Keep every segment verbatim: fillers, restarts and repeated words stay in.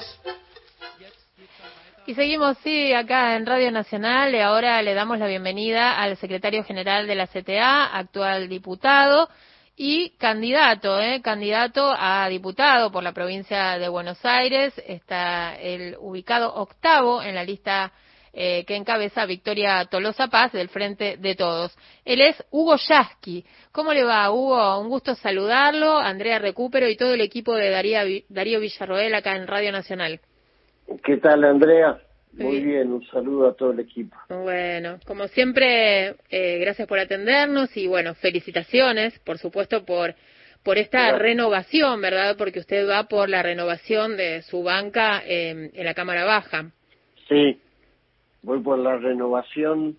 Y seguimos, sí, acá en Radio Nacional, y ahora le damos la bienvenida al secretario general de la C T A, actual diputado y candidato, ¿eh? Candidato a diputado por la provincia de Buenos Aires. Está el ubicado octavo en la lista eh, que encabeza Victoria Tolosa Paz del Frente de Todos. Él es Hugo Yasky. ¿Cómo le va, Hugo? Un gusto saludarlo, Andrea Recupero y todo el equipo de Darío, Darío Villarroel acá en Radio Nacional. ¿Qué tal, Andrea? Muy bien, bien, un saludo a todo el equipo. Bueno, como siempre, eh, gracias por atendernos y, bueno, felicitaciones, por supuesto, por por esta gracias. renovación, ¿verdad? Porque usted va por la renovación de su banca eh, en la Cámara Baja. Sí, voy por la renovación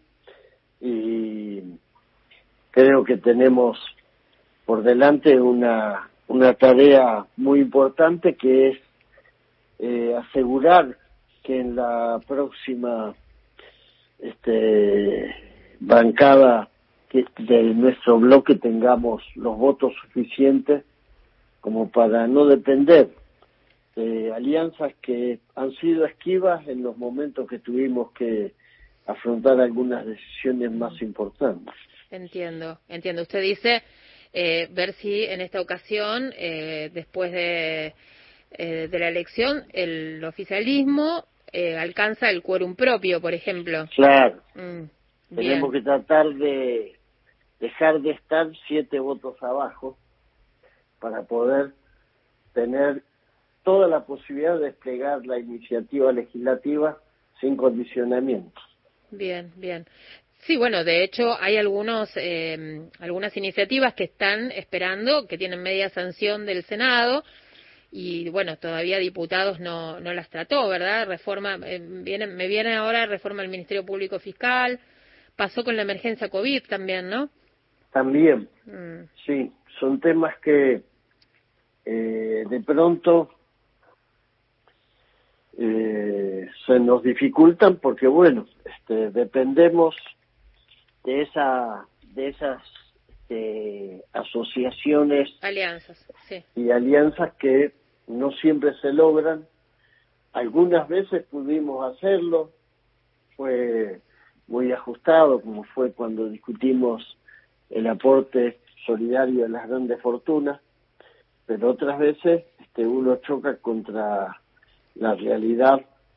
y creo que tenemos por delante una, una tarea muy importante que es Eh, asegurar que en la próxima este, bancada que, de nuestro bloque tengamos los votos suficientes como para no depender de alianzas que han sido esquivas en los momentos que tuvimos que afrontar algunas decisiones más importantes. Entiendo, entiendo. Usted dice eh, ver si en esta ocasión, eh, después de Eh, de la elección, el oficialismo eh, alcanza el quórum propio, por ejemplo. Claro. Mm, Tenemos bien. que tratar de dejar de estar siete votos abajo para poder tener toda la posibilidad de desplegar la iniciativa legislativa sin condicionamientos. Bien, bien. Sí, bueno, de hecho hay algunos eh, algunas iniciativas que están esperando, que tienen media sanción del Senado. Y bueno, todavía diputados no no las trató, ¿verdad? Reforma, eh, viene, me viene ahora reforma del Ministerio Público Fiscal, pasó con la emergencia COVID también, ¿no? También, mm. sí, son temas que eh, de pronto eh, se nos dificultan porque, bueno, este, dependemos de esa de esas este, asociaciones, alianzas, sí. y alianzas que no siempre se logran. Algunas veces pudimos hacerlo, fue muy ajustado, como fue cuando discutimos el aporte solidario de las grandes fortunas, pero otras veces este, uno choca contra la realidad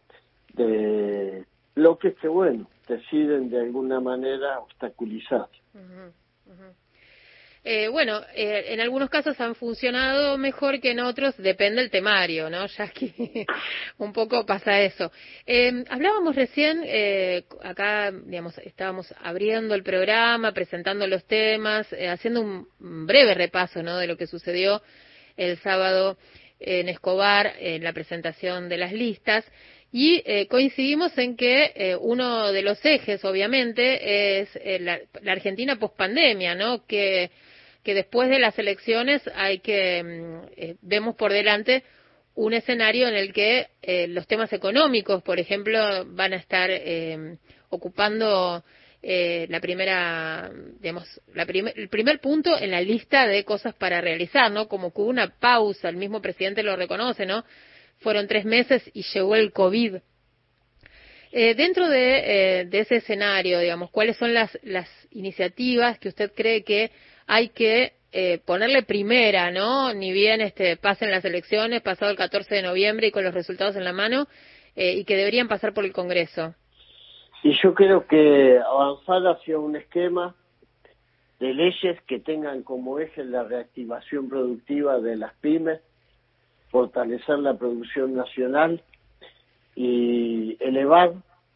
de bloques que, bueno, deciden de alguna manera obstaculizar. Uh-huh, uh-huh. Eh, bueno, eh, en algunos casos han funcionado mejor que en otros, depende del temario, ¿no? Ya que un poco pasa eso. Eh, hablábamos recién, eh, acá, digamos, estábamos abriendo el programa, presentando los temas, eh, haciendo un breve repaso, ¿no?, de lo que sucedió el sábado en Escobar, en la presentación de las listas. Y eh, coincidimos en que eh, uno de los ejes, obviamente, es eh, la, la Argentina pospandemia, ¿no? Que que después de las elecciones hay que, eh, vemos por delante un escenario en el que eh, los temas económicos, por ejemplo, van a estar eh, ocupando eh, la primera, digamos, la prim- el primer punto en la lista de cosas para realizar, ¿no? Como que hubo una pausa, el mismo presidente lo reconoce, ¿no? Fueron tres meses y llegó el COVID. Eh, dentro de, eh, de ese escenario, digamos, ¿cuáles son las, las iniciativas que usted cree que hay que eh, ponerle primera, ¿no? Ni bien este, pasen las elecciones, pasado el catorce de noviembre y con los resultados en la mano, eh, y que deberían pasar por el Congreso? Y yo creo que avanzar hacia un esquema de leyes que tengan como eje la reactivación productiva de las pymes, fortalecer la producción nacional y elevar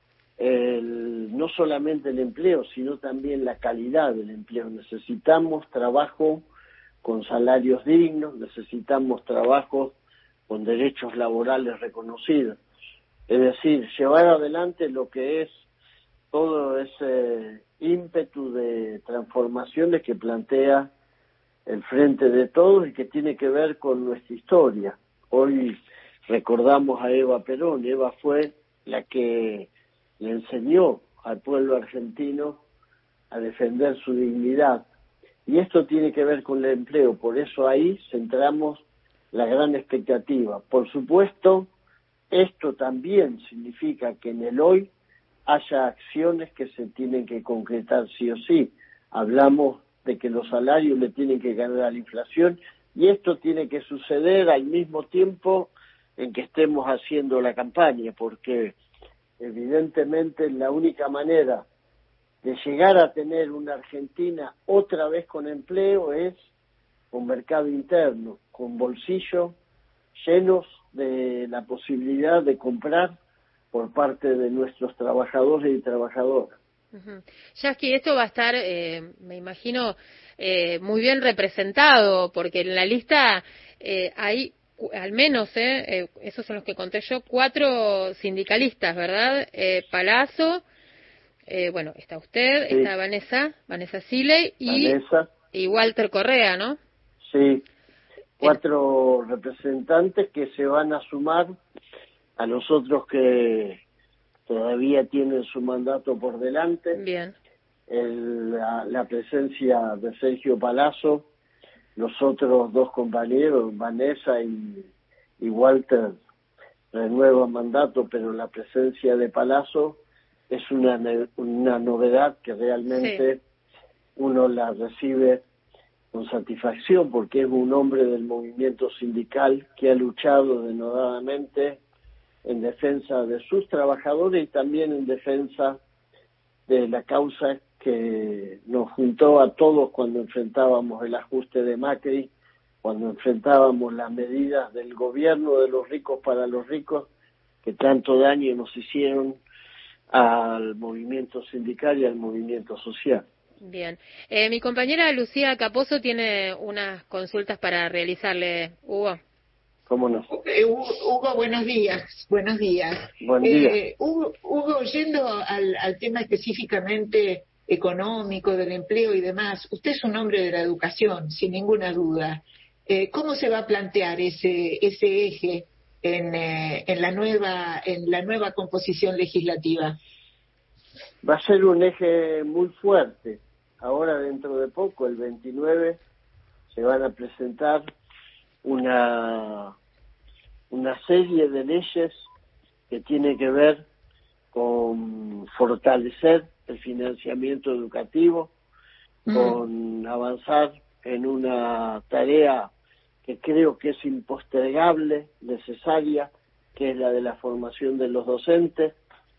el, no solamente el empleo, sino también la calidad del empleo. Necesitamos trabajo con salarios dignos, necesitamos trabajo con derechos laborales reconocidos. Es decir, llevar adelante lo que es todo ese ímpetu de transformaciones que plantea el Frente de Todos y que tiene que ver con nuestra historia. Hoy recordamos a Eva Perón. Eva fue la que le enseñó al pueblo argentino a defender su dignidad. Y esto tiene que ver con el empleo, por eso ahí centramos la gran expectativa. Por supuesto, esto también significa que en el hoy haya acciones que se tienen que concretar sí o sí. Hablamos de que los salarios le tienen que ganar a la inflación y esto tiene que suceder al mismo tiempo en que estemos haciendo la campaña, porque evidentemente la única manera de llegar a tener una Argentina otra vez con empleo es con mercado interno, con bolsillos llenos de la posibilidad de comprar por parte de nuestros trabajadores y trabajadoras. Uh-huh. Yasky, esto va a estar, eh, me imagino, eh, muy bien representado, porque en la lista eh, hay, al menos, eh, eh, esos son los que conté yo, cuatro sindicalistas, ¿verdad? Eh, Palazzo, eh, bueno, está usted, Sí. está Vanessa, Vanessa Siley y, Vanessa. y Walter Correa, ¿no? Sí, cuatro el... representantes que se van a sumar a los otros que todavía tienen su mandato por delante. Bien. El, la, la presencia de Sergio Palazzo, los otros dos compañeros, Vanessa y, y Walter, renuevan mandato, pero la presencia de Palazzo es una, una novedad que realmente sí. uno la recibe con satisfacción, porque es un hombre del movimiento sindical que ha luchado denodadamente en defensa de sus trabajadores y también en defensa de la causa que nos juntó a todos cuando enfrentábamos el ajuste de Macri, cuando enfrentábamos las medidas del gobierno de los ricos para los ricos, que tanto daño nos hicieron al movimiento sindical y al movimiento social. Bien. Eh, mi compañera Lucía Caposo tiene unas consultas para realizarle, Hugo. ¿Cómo no? Eh, Hugo, buenos días. Buenos días. Buen día. Eh, Hugo, Hugo, yendo al, al tema específicamente económico, del empleo y demás, usted es un hombre de la educación, sin ninguna duda. Eh, ¿Cómo se va a plantear ese ese eje en, eh, en la nueva en la nueva composición legislativa? Va a ser un eje muy fuerte. Ahora, dentro de poco, el veintinueve, se van a presentar una una serie de leyes que tiene que ver con fortalecer el financiamiento educativo, mm. con avanzar en una tarea que creo que es impostergable, necesaria, que es la de la formación de los docentes,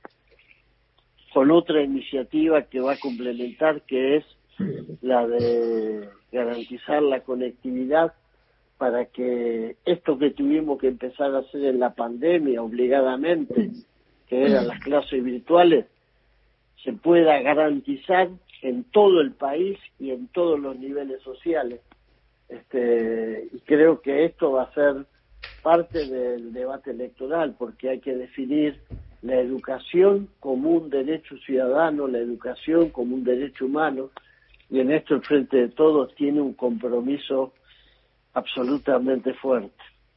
con otra iniciativa que va a complementar, que es la de garantizar la conectividad para que esto que tuvimos que empezar a hacer en la pandemia obligadamente, que eran las clases virtuales, se pueda garantizar en todo el país y en todos los niveles sociales. Este, y creo que esto va a ser parte del debate electoral, porque hay que definir la educación como un derecho ciudadano, la educación como un derecho humano, y en esto el Frente de Todos tiene un compromiso absolutamente fuerte.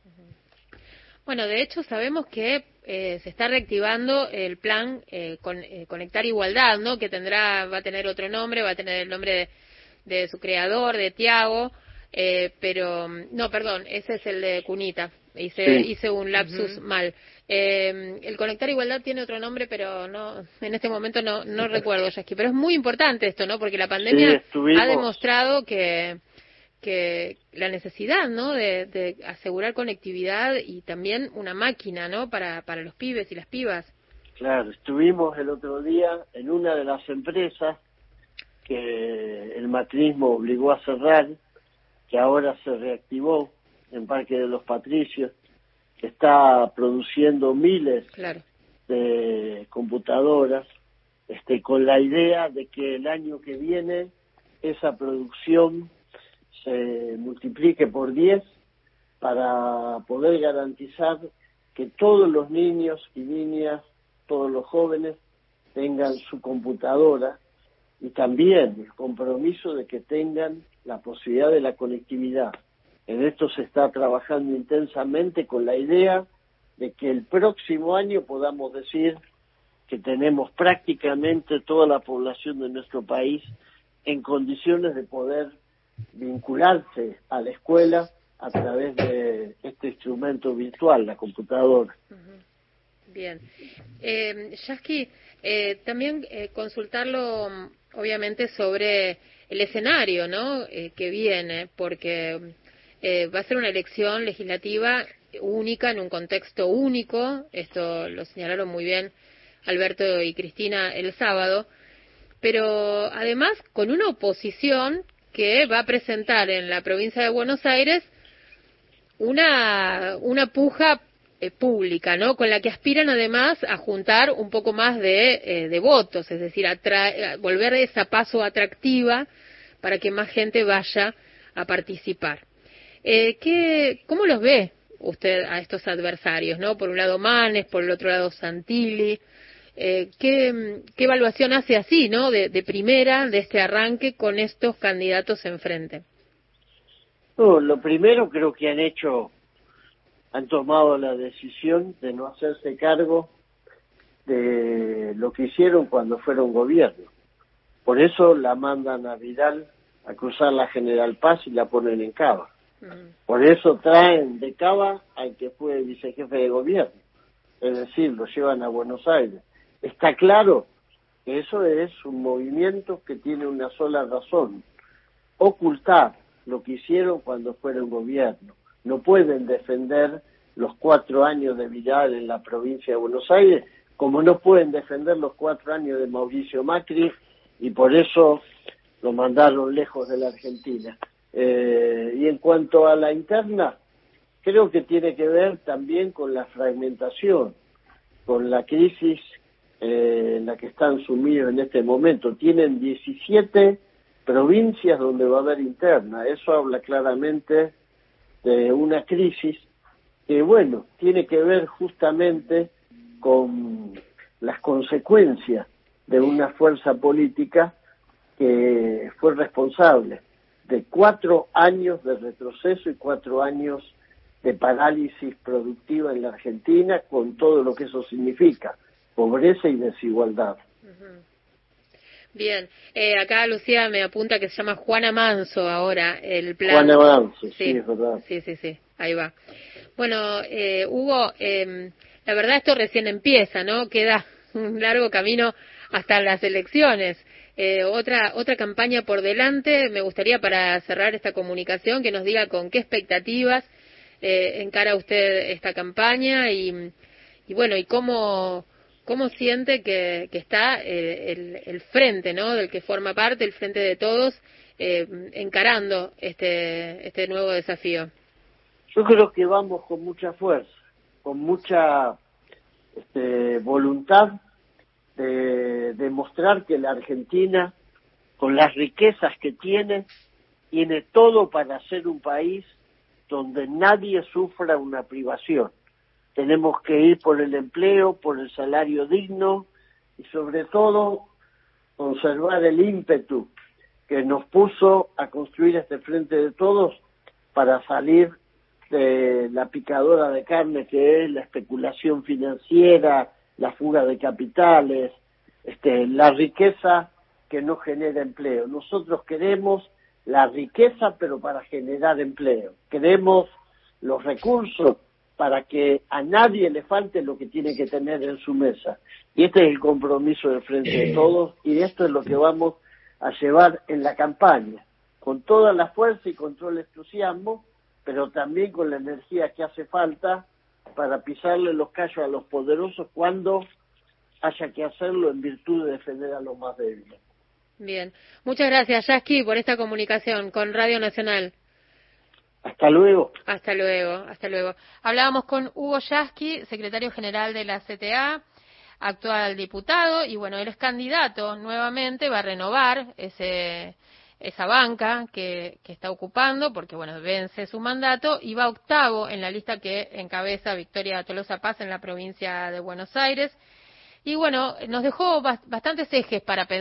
Bueno, de hecho sabemos que eh, se está reactivando el plan eh, con, eh, Conectar Igualdad, ¿no? Que tendrá, va a tener otro nombre, va a tener el nombre de, de su creador, de Tiago, eh, pero no, perdón, ese es el de Cunita. Hice, sí. hice un lapsus uh-huh. mal. Eh, el Conectar Igualdad tiene otro nombre, pero no, en este momento no, no recuerdo, Yasky. Pero es muy importante esto, ¿no? Porque la pandemia sí, ha demostrado que que la necesidad, ¿no? De, de asegurar conectividad y también una máquina, ¿no? Para para los pibes y las pibas. Claro, estuvimos el otro día en una de las empresas que el macrismo obligó a cerrar, que ahora se reactivó en Parque de los Patricios, que está produciendo miles claro. de computadoras, este, con la idea de que el año que viene esa producción se multiplique por diez para poder garantizar que todos los niños y niñas, todos los jóvenes tengan su computadora, y también el compromiso de que tengan la posibilidad de la conectividad. En esto se está trabajando intensamente con la idea de que el próximo año podamos decir que tenemos prácticamente toda la población de nuestro país en condiciones de poder vincularse a la escuela a través de este instrumento virtual, la computadora. Uh-huh. Bien. Eh, Yasky, eh, también eh, consultarlo, obviamente, sobre el escenario, ¿no?, eh, que viene, porque eh, va a ser una elección legislativa única, en un contexto único, esto lo señalaron muy bien Alberto y Cristina el sábado, pero además con una oposición que va a presentar en la provincia de Buenos Aires una, una puja eh, pública, ¿no?, con la que aspiran además a juntar un poco más de, eh, de votos, es decir, a, a volver esa paso atractiva para que más gente vaya a participar. Eh, ¿qué, ¿Cómo los ve usted a estos adversarios, ¿no? Por un lado Manes, por el otro lado Santilli. Eh, ¿qué, ¿Qué evaluación hace así, ¿no?, de, de primera, de este arranque con estos candidatos enfrente? No, lo primero creo que han hecho, han tomado la decisión de no hacerse cargo de lo que hicieron cuando fueron gobierno. Por eso la mandan a Vidal a cruzar la General Paz y la ponen en Cava. Por eso traen de Cava al que fue vicejefe de gobierno, es decir, lo llevan a Buenos Aires. Está claro que eso es un movimiento que tiene una sola razón: ocultar lo que hicieron cuando fueron gobierno. No pueden defender los cuatro años de Vidal en la provincia de Buenos Aires, como no pueden defender los cuatro años de Mauricio Macri, y por eso lo mandaron lejos de la Argentina. Eh, y en cuanto a la interna, creo que tiene que ver también con la fragmentación, con la crisis eh, en la que están sumidos en este momento. Tienen diecisiete provincias donde va a haber interna. Eso habla claramente de una crisis que, bueno, tiene que ver justamente con las consecuencias de una fuerza política que fue responsable de cuatro años de retroceso y cuatro años de parálisis productiva en la Argentina, con todo lo que eso significa, pobreza y desigualdad. Uh-huh. Bien, eh, acá Lucía me apunta que se llama Juana Manso ahora, el plan. Juana Manso, sí, sí, es verdad. Sí, sí, sí, ahí va. Bueno, eh, Hugo, eh, la verdad esto recién empieza, ¿no? Queda un largo camino hasta las elecciones. Eh, otra otra campaña por delante. Me gustaría, para cerrar esta comunicación, que nos diga con qué expectativas eh, encara usted esta campaña y, y bueno, y cómo cómo siente que, que está eh, el, el frente, ¿no?, del que forma parte, el frente de todos, eh, encarando este este nuevo desafío. Yo creo que vamos con mucha fuerza, con mucha este, voluntad de demostrar que la Argentina, con las riquezas que tiene, tiene todo para ser un país donde nadie sufra una privación. Tenemos que ir por el empleo, por el salario digno y sobre todo conservar el ímpetu que nos puso a construir este frente de todos para salir de la picadora de carne que es la especulación financiera, la fuga de capitales, este, la riqueza que no genera empleo. Nosotros queremos la riqueza, pero para generar empleo. Queremos los recursos para que a nadie le falte lo que tiene que tener en su mesa. Y este es el compromiso del Frente de Todos, y esto es lo que vamos a llevar en la campaña, con toda la fuerza y con todo el entusiasmo, pero también con la energía que hace falta para pisarle los callos a los poderosos cuando haya que hacerlo en virtud de defender a los más débiles. Bien. Muchas gracias, Yasky, por esta comunicación con Radio Nacional. Hasta luego. Hasta luego, hasta luego. Hablábamos con Hugo Yasky, secretario general de la C T A, actual diputado, y bueno, él es candidato nuevamente, va a renovar ese esa banca que, que está ocupando, porque bueno, vence su mandato, y va octavo en la lista que encabeza Victoria Tolosa Paz en la provincia de Buenos Aires. Y bueno, nos dejó bastantes ejes para pensar.